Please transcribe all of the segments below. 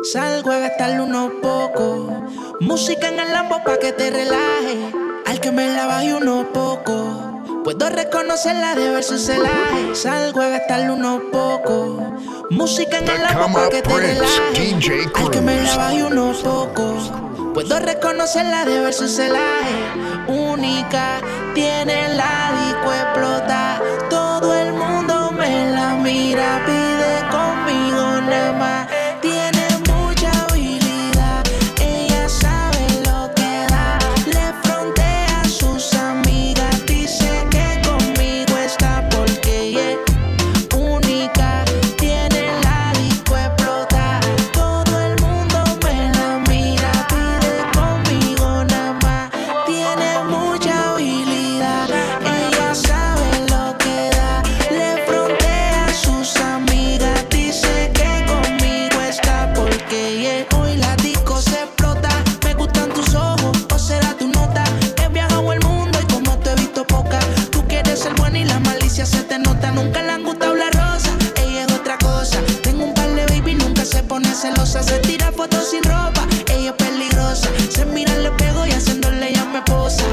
Salgo a gastarle unos pocos. Música en el Lambo pa' que te relaje. Al que me la baje unos pocos. Puedo reconocerla de ver su celaje. Salgo a gastarle unos pocos. Música en el Lambo pa' que te relaje. Al que me la baje unos pocos. Puedo reconocerla de ver su celaje. Única, tiene la disco explota. Todo el mundo me la mira, pide conmigo nada más. Tiene mucha habilidad, ella sabe lo que da. Le frontea a sus amigas, dice que conmigo está porque ella es única. Tiene la disco explota. Todo el mundo me la mira, pide conmigo nada más. Tiene mucha habilidad, ella sabe lo que da. Le frontea a sus amigas, dice que conmigo está porque yeah. Hoy la disco se explota. Me gustan tus ojos, o será tu nota. He viajado el mundo y como te he visto poca. Tú quieres ser buena y la malicia se te nota. Nunca le han gustado la rosa, ella es otra cosa. Tengo un par de baby, nunca se pone celosa. Se tira fotos sin ropa, ella es peligrosa. Se mira al espejo y haciéndole ella me posa.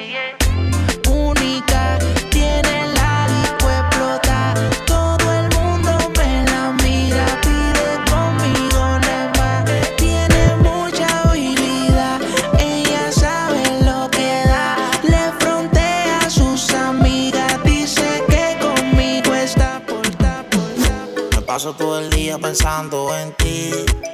Única, tiene la disco explota. Todo el mundo me la mira, pide conmigo nada más. Tiene mucha habilidad, ella sabe lo que da. Le frontea a sus amigas, dice que conmigo está porta. Me paso todo el día pensando en ti.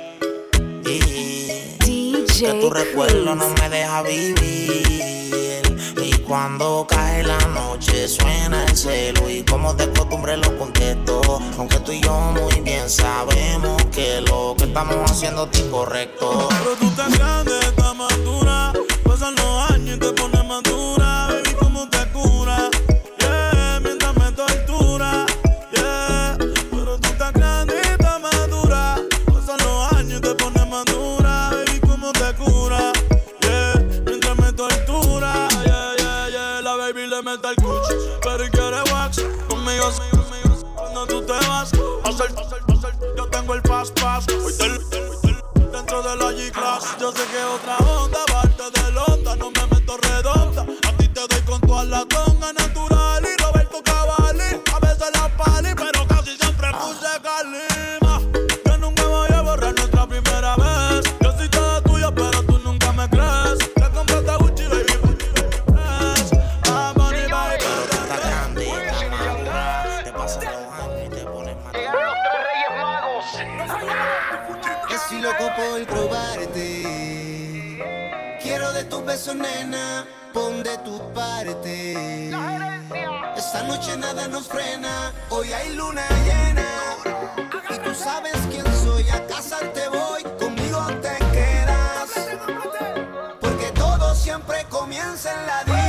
Que tu recuerdo no me deja vivir. Y cuando cae la noche suena el celo y como de costumbre lo contesto. Aunque tú y yo muy bien sabemos que lo que estamos haciendo es incorrecto. Pero tú estás grande, estás madura. Pasan los años y te pones madura. Baby, ¿cómo te cura? Yeah, mientras me tortura. Yeah, pero tú estás grande y estás madura. Pasan los años y te pones madura. Baby, ¿cómo te cura? Yeah, mientras me tortura. Yeah, la baby le mete el cuch, pero quiere wax. Conmigo, cuando tú te vas. Hacer, yo tengo el fast pass. Hoy dentro de la G-Class. Yo sé que otra onda, parte de Londra. No me meto redonda. A ti te doy con toda la tonga natural. Y Roberto Cavalli, a veces la pali, pero casi siempre puse calima. Yo nunca voy a borrar nuestra primera vez. Yo soy toda tuya, pero tú nunca me crees. Te compraste Gucci, baby, Gucci, money, baby. Pero tú estás grande y estás madura. Te pasan los años y te pones madura. Llegaron los tres Reyes Magos. Estoy loco por probarte. Quiero de tus besos, nena. Pon de tu parte. Esta noche nada nos frena. Hoy hay luna llena. Y tú sabes quién soy. A casarte voy. Conmigo te quedas. Porque todo siempre comienza en la disco.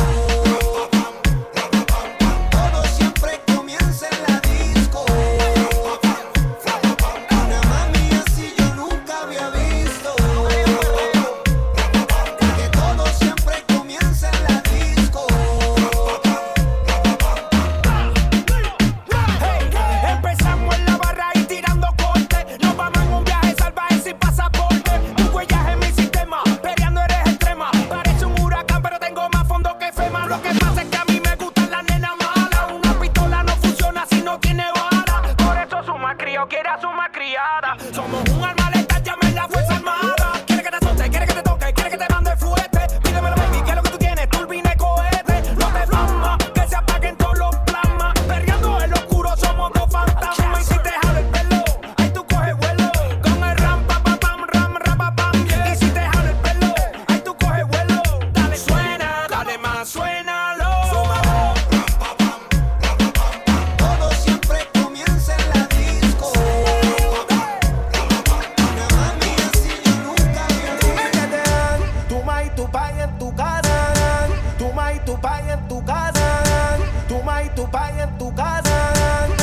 Todo siempre comienza en la disco. Una mami así yo nunca había visto. Que todo siempre comienza en la disco. Empezamos en la barra y tirando corte. Nos vamos en un viaje salvaje sin pasaporte. Tu huellas en mi sistema, peleando eres extrema. Parece un huracán pero tengo más fondo que FEMA. Lo que pasa es que a mí me gustan las nenas malas. Una pistola no funciona si no tiene bala. Por eso su malcriado quiere a su malcriada. Somos un arma letal, llamen la fuerza armada. Quiere que te azote, quiere que te toque, quiere que te mande fuerte. Pídemelo baby, que es lo que tú tienes, turbina y cohete. No te flama, que se apaguen todos los plasmas. Perreando en lo oscuro somos dos fantasmas. Y si te jalo el pelo, ahí tú coges vuelo. Con el ram, pa, pa, pam, ram, pa, pam, yeah. Y si te jalo el pelo, ahí tú coges vuelo. Dale, suena, dale más, suénalo. Todo siempre comienza en la disco. Una mami así yo nunca había visto. Tu ma y tu pai en tu casa. Tu ma y tu pai en tu casa. Tu ma y tu pai en tu casa.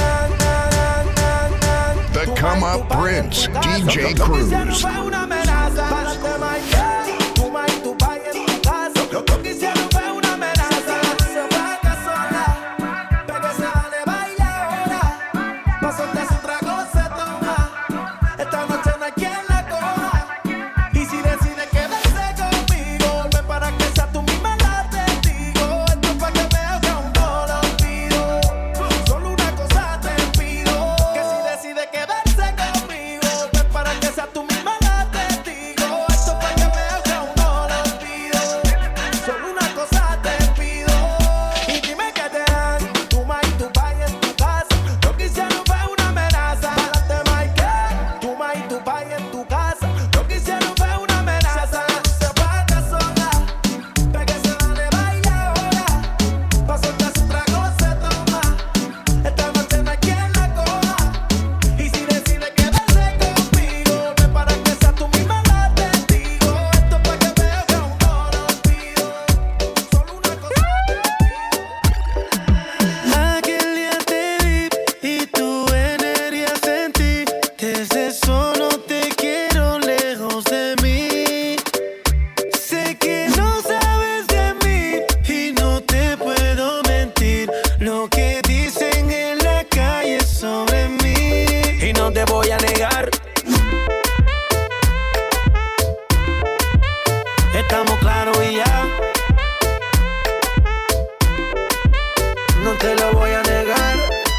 The Come Up Prince, DJ Cruz. Fue una amenaza para el tema y tu ma y tu pai en tu casa. Lo que hicieron fue una amenaza. Se vaca sola, pero sale baila ahora. Pa' soltarse un trago se toma. Esta noche no hay quien la negar. Estamos claros y ya. No te lo voy a negar.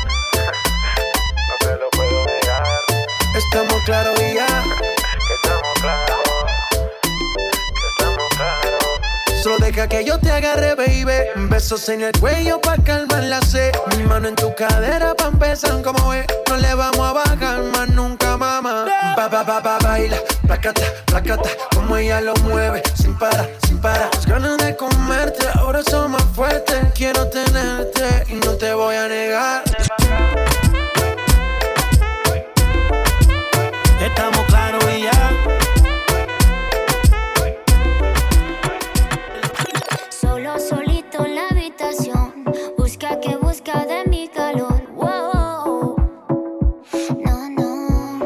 No te lo puedo negar. Estamos claros y ya. Estamos claros. Estamos claros. Solo deja que yo te agarre, baby. Besos en el cuello pa' calmar la sed. Mi mano en tu cadera pa' empezar como es. No le vamos a bajar más nunca, mamá. Baila, placata, placata. Como ella lo mueve, sin parar, sin parar. Las ganas de comerte ahora son más fuertes. Quiero tenerte y no te voy a negar. Estamos claros y ya. Solito en la habitación, busca que busca de mi calor. Wow. No.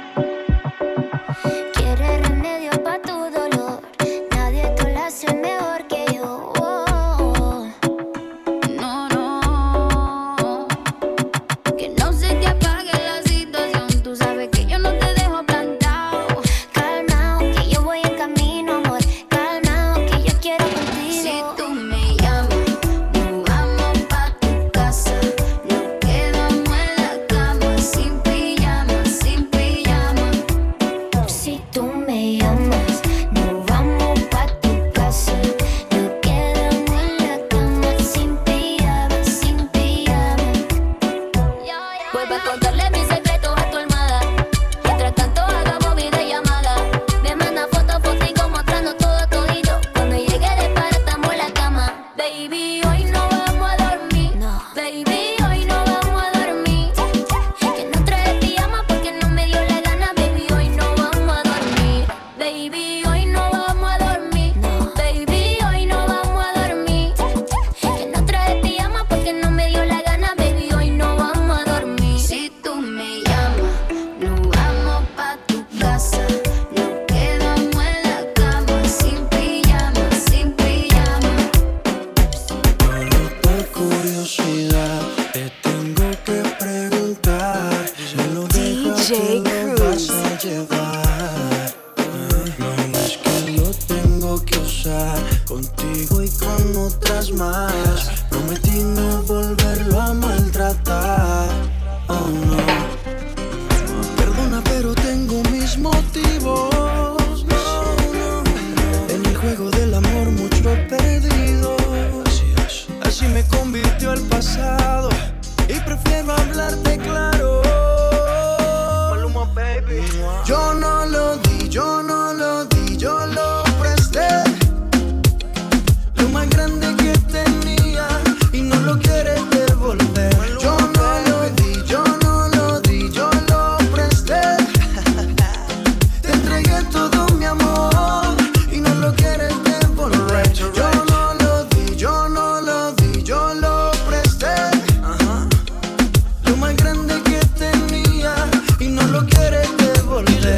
Quiere remedio pa' tu dolor. Nadie te lo hace mejor que yo. Wow. No. Que no se te apague la situación. Tú sabes que yo no te dejo plantado. Calmao, que yo voy en camino, amor. Calmao, que yo quiero contigo. Si tú me llamas, nos vamos pa' tu casa. Nos quedamos en la cama, sin pijama, sin pijama. Si tú me llamas, nos vamos pa' tu casa. Nos quedamos en la cama, sin pijama, sin pijama. Vuelve a contarle mis secretos a tu almohada. Mientras tanto hagamos videollamada. Me manda fotico mostrando todo todito. Cuando llegue de para estamos en la cama. Baby, hoy no vamos a dormir. Baby, hoy no vamos a dormir. Que no trae pijama porque no me dio la gana. Baby, hoy no vamos a dormir. Baby, hoy no vamos a dormir. Baby, hoy no vamos a dormir. Que no trae pijama porque no me dio la gana. Baby, hoy no vamos a dormir. Si tú me llamas, nos vamos pa' tu casa. Nos quedamos en la cama, sin pijama, sin pijama. Por curiosidad, te tengo que preguntar. Se lo dejo a ti, lo vas a llevar. No es que lo tengo que usar contigo y con otras más. Prometí no volverlo a maltratar. Oh no. Perdona, pero tengo mis motivos. No. En el juego del amor mucho he perdido. Así me convirtió el pasado y prefiero hablarte claro. Maluma, baby. Yo no lo di, yo no lo di, yo lo presté. Lo más grande que tenía y no lo quieres devolver. Yo no lo di, yo no lo di, yo lo presté. Te entregué todo mi amor y no lo quieres devolver. Yo no lo di, yo no lo di, yo lo presté. Lo más grande que tenía y no lo quieres devolver.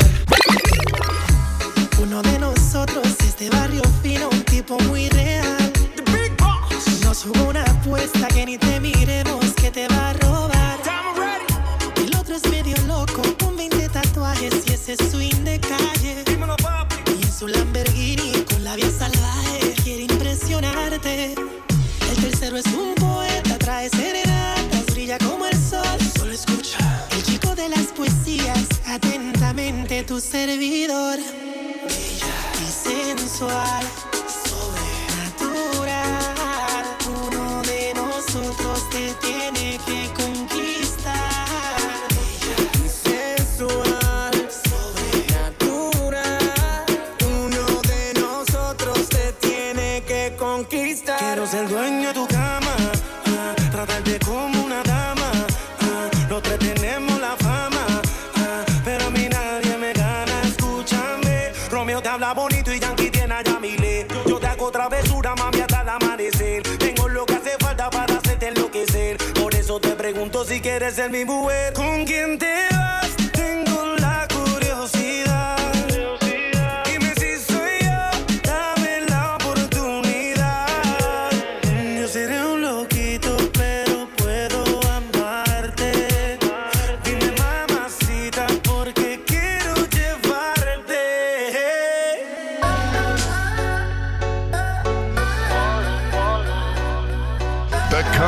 Uno de nosotros es de barrio fino, un tipo muy real. Nos jugó una apuesta que ni te miremos que te va a robar. El otro es medio loco, con 20 tatuajes y ese swing de calle. Y en su Lamborghini con la vía salvaje quiere impresionarte. El tercero es un poeta, trae serenatas, brilla como el sol. Solo escucha. El chico de las poesías, atentamente tu servidor. Bella y sensual, sobrenatural. Uno de nosotros te tiene que conquistar. Bella y sensual, sobrenatural. Uno de nosotros te tiene que conquistar. Quiero ser dueño de tu cama, tratarte como una dama. Los tres tenemos la fama, pero a mí nadie me gana. Escúchame, Romeo te habla bonito y Yankee tiene a Yamile. Yo te hago travesura, mami, hasta el amanecer. Tengo lo que hace falta para hacerte enloquecer. Por eso te pregunto si quieres ser mi mujer. ¿Con quién te vas? Tengo la curiosidad. Dime si soy yo, dame la oportunidad. Yo seré un loquito, pero puedo amarte. Dime, mamacita, ¿por qué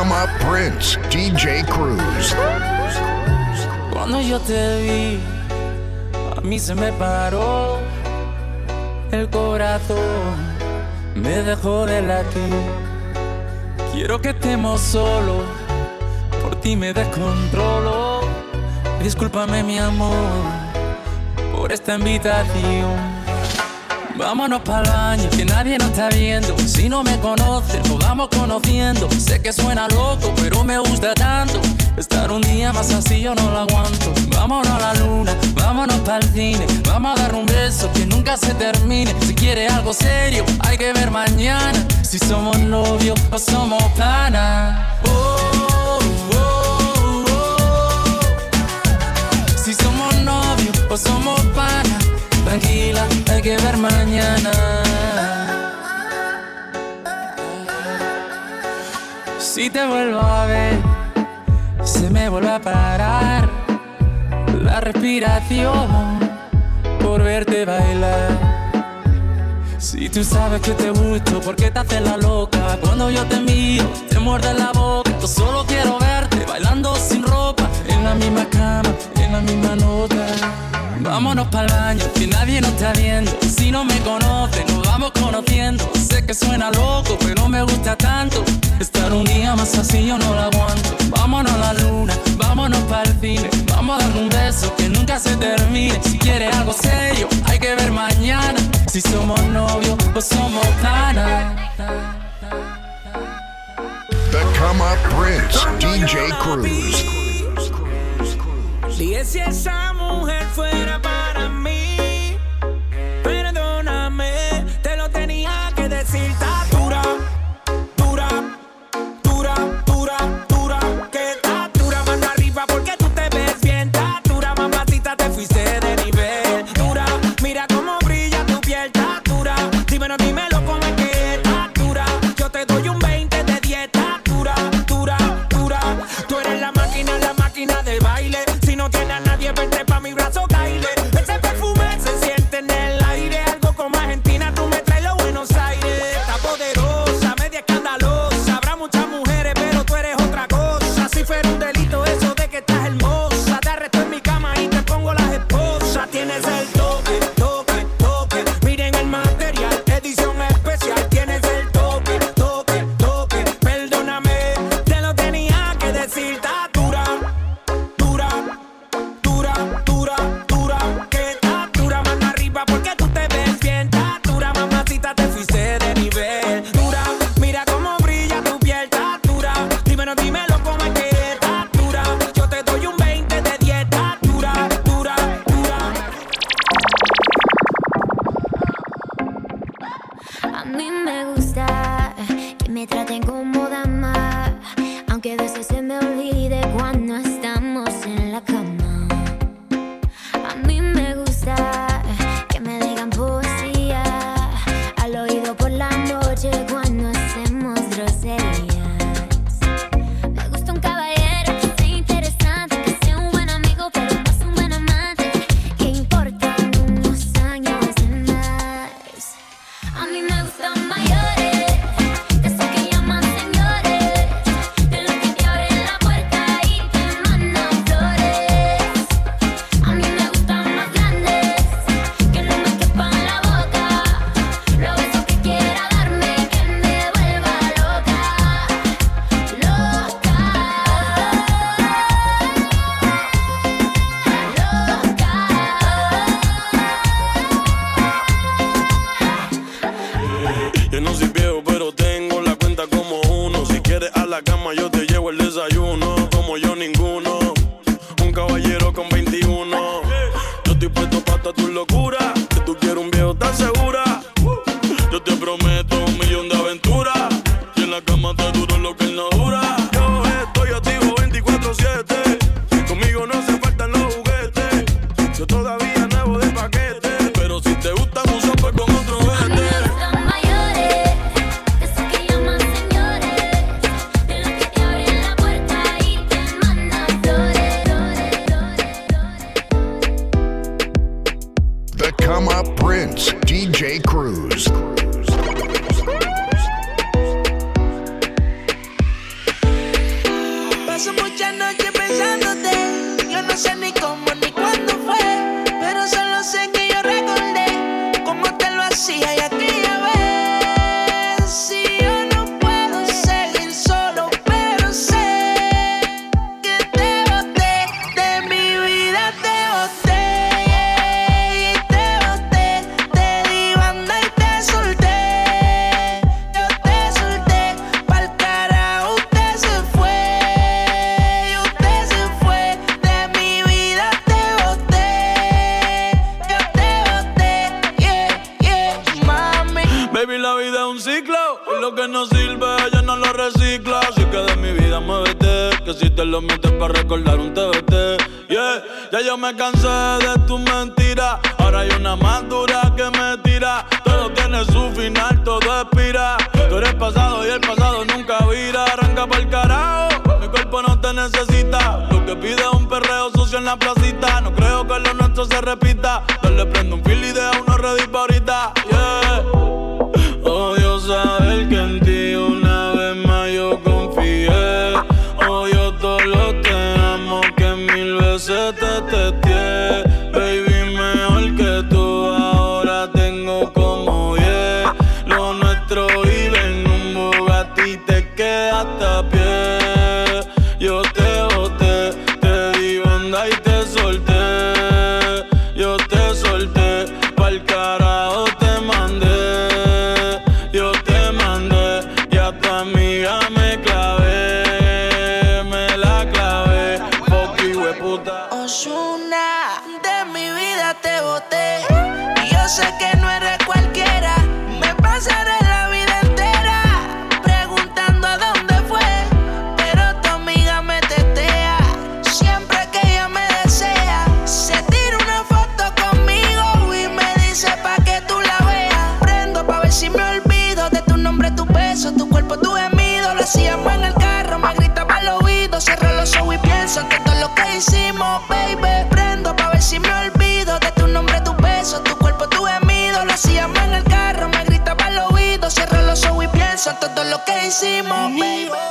Come Up Prince, DJ Cruz. Cuando yo te vi, a mí se me paró el corazón, me dejó de latir. Quiero que estemos solos, por ti me descontrolo. Discúlpame mi amor por esta invitación. Vámonos pa'l baño, que nadie nos está viendo. Si no me conoces, nos vamos conociendo. Sé que suena loco, pero me gusta tanto. Estar un día más así yo no lo aguanto. Vámonos a la luna, vámonos pa'l cine. Vamos a dar un beso que nunca se termine. Si quieres algo serio, hay que ver mañana. Si somos novios o somos panas. Si somos novios o somos panas. Tranquila, hay que ver mañana. Si te vuelvo a ver, se me vuelve a parar la respiración por verte bailar. Si tú sabes que te gusto, ¿por qué te haces la loca? Cuando yo te miro, te muerde la boca. Yo solo quiero verte bailando sin ropa, en la misma cama, en la misma nota. Vámonos pa'l baño, que nadie nos está viendo. Si no me conoces, nos vamos conociendo. Sé que suena loco, pero me gusta tanto. Estar un día más así yo no lo aguanto. Vámonos a la luna, vámonos pa'l cine. Vamos a dar un beso que nunca se termine. Si quieres algo serio, hay que ver mañana. Si somos novios o somos panas. The Come Up Prince, DJ Cruz. Dije si esa mujer fuera para mí, perdóname, te lo tenía que decir. Está dura, dura, dura, dura, dura, que está dura, mano arriba porque tú te ves bien. Está dura, mamacita, te fuiste de nivel. Dura, mira cómo brilla tu piel. Está dura, dímelo cómo es que está dura. Yo te doy un 20 de 10. Está dura, dura, dura. Tú eres la máquina de baile. Si no tienes a nadie, vente pa' mi brazo, caile. Ese perfume se siente en el aire. Algo como Argentina, tú me traes los Buenos Aires. Está poderosa, media escandalosa. Habrá muchas mujeres, pero tú eres otra cosa. Si fuera un delito eso de que estás hermosa, te arresto en mi cama y te pongo las esposas. Tienes el toque, toque, toque. Miren el material, edición especial. Tienes el toque, toque, toque. Perdóname, te lo tenía que decir. Está dura, dura, dura, dura, dura, que está dura, mano arriba porque tú te ves bien. Está dura, mamacita, te fuiste de nivel. Dura, mira cómo brilla tu piel. Está dura, dímelo cómo es que está dura. Yo te doy un 20 de 10. Está dura, dura, dura. A mí me gusta que me traten como dama, aunque a veces se me olvide cuando estamos en la cama. A mí me gusta que me digan poesía al oído por la noche cuando hacemos groserías. Me gusta un caballero que sea interesante, que sea un buen amigo pero más un buen amante, que importan unos años de más. A mí me gustan mayores, de esos que llaman señores, de los que te abren la puerta y te mandan flores. A mí me gustan más grandes, que no me quepan la boca, los besos que quiera darme, que me vuelva loca, loca, Yo no soy viejo, pero tengo la cuenta como uno. Si quieres a la cama, yo te llevo el desayuno. Como yo, ninguno. Un caballero con 21. Yo estoy puesto pa' toda tu locura. Que tú quieres un viejo, ¿estás segura? Yo te prometo 1.000.000 de aventuras. Y en la cama te duro lo que él no dura. Yo estoy activo 24/7. Conmigo no se faltan los juguetes. Yo todavía nuevo de paquete. Pero si te gustan uso pues con otro a mí me vete. gustan mayores, de esos que llaman señores, de los que te abren la puerta y te mandan flores. The Come Up Prince, DJ Cruz. Paso muchas noches pensándote. Yo no sé ni cómo ni cuándo fue, pero solo sé que yo recordé cómo te lo hacía y aquella vez. Si yo no puedo seguir solo, pero sé que te boté, de mi vida te boté. Y te boté, te di banda y te solté. Yo te solté, pa'l carajo usted se fue. Y usted se fue, de mi vida te boté. Yo te boté, yeah, mami. Baby, la vida es un ciclo y lo que no sirve ya no lo recicla. Así que de mi vida muévete, que si te lo metes para recordar un TBT. Yeah, ya yo me cansé de tus mentiras. Ahora hay una más dura que me tira. Todo tiene su final, todo expira. Tú eres pasado y el pasado nunca vira. Arranca pa'l carajo, mi cuerpo no te necesita. Lo que pide es un perreo sucio en la placita. No creo que lo nuestro se repita. Dale, prendo un fil y deja uno ready pa' ahorita. Yeah. Odio saber que en ti una vez más yo confié. Odio todo lo te amo que 1000 veces te testé. Baby, mejor que tú ahora tengo como 10. Lo nuestro vive en un Bugatti, te quedaste a pie. Yo te boté, te di banda y te solté. Yo te solté, pa'l carajo te mandé. Yo te mandé y a tu amiga me clavé, me la clavé. Fuck you, hueputa. Ozuna, de mi vida te boté. Y yo sé que no eres cualquiera. Me pasaré la vida entera preguntando a dónde fue, pero tu amiga me tetea. Siempre que ella me desea, se tira una foto conmigo y me dice pa' que tú la veas. Prendo pa' ver si me olvido de tu nombre, tu beso, tu cuerpo, tu gemido. Lo hacíamos en el carro, me gritaba al oído. Cierro los ojos y pienso en todo lo que hicimos, baby. Prendo pa' ver si me olvido de tu nombre, tu beso, tu cuerpo, tu gemido. Lo hacíamos en el carro, me gritaba al oído. Cierro los ojos y pienso en todo lo que hicimos, baby.